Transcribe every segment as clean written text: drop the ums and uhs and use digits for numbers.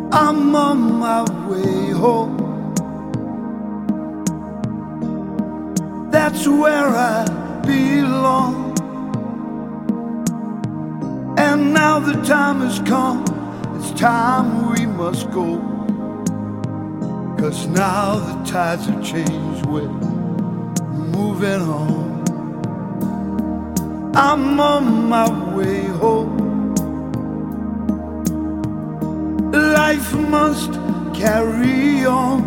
I'm on my way home. That's where I belong. And now the time has come, it's time we must go. 'Cause now the tides have changed, we're moving on. I'm on my way home. Life must carry on.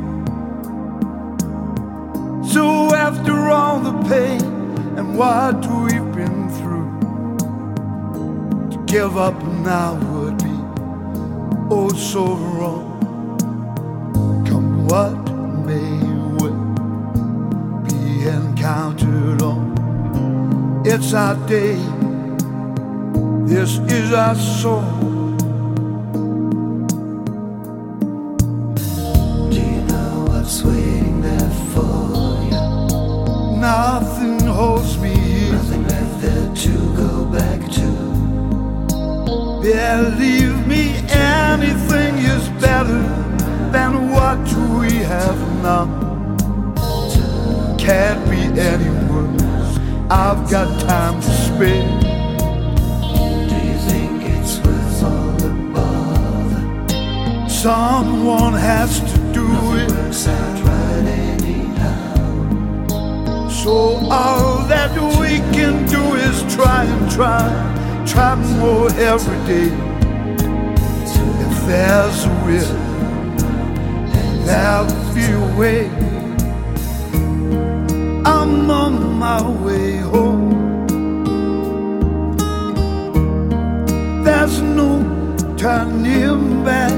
So after all the pain and what we've been through, to give up now would be oh so wrong. Come what may, will be encountered on. It's our day, this is our song. Waiting there for you. Nothing holds me here. Nothing left there to go back to. Believe me, anything is better than what we have now. Can't be any worse. I've got time to spare. Do you think it's worth all the bother? Someone has to do it. Works out right anyhow. So all that we can do is try and try more every day. If there's a will, there'll be a way. I'm on my way home. There's no turning back.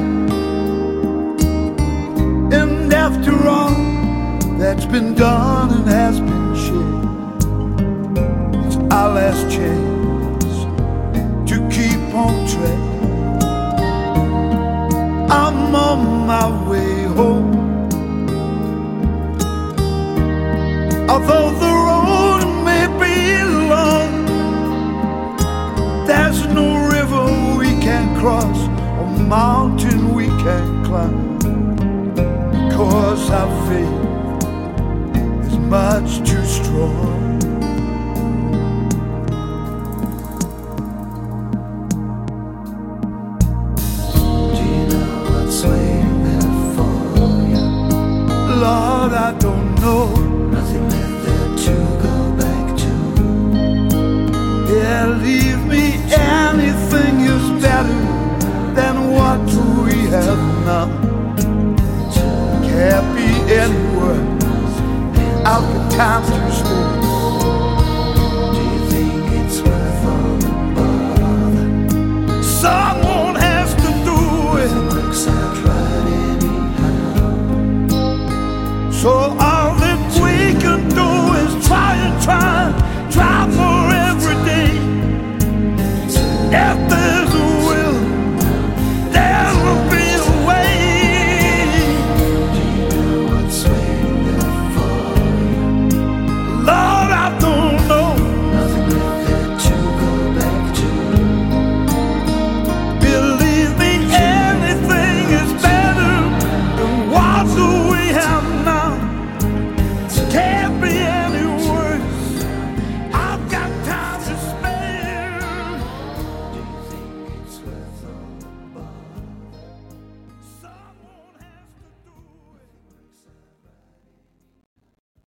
And after all that's been done and has been shared, it's our last chance to keep on track. I'm on my way home. Although the road may be long, there's no river we can cross or mountain we can climb. 'Cause our faith is much too strong. Do you know what's waiting there for you? Lord, I don't know. Nothing left there to go back to. Believe me, anything is better than what we have now. Can't be anywhere. I've got time to spare. Do you think it's worth all the bother? Someone has to do it. It works out right anyhow. So all that we can do is try for every day. If